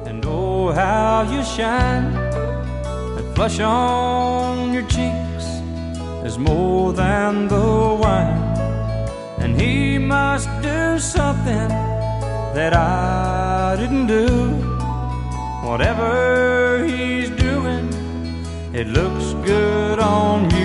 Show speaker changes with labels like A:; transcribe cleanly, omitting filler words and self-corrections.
A: And oh, how you shine. That flush on your cheeks is more than the wine. And he must do something that I didn't do. Whatever he's doing, it looks good on you.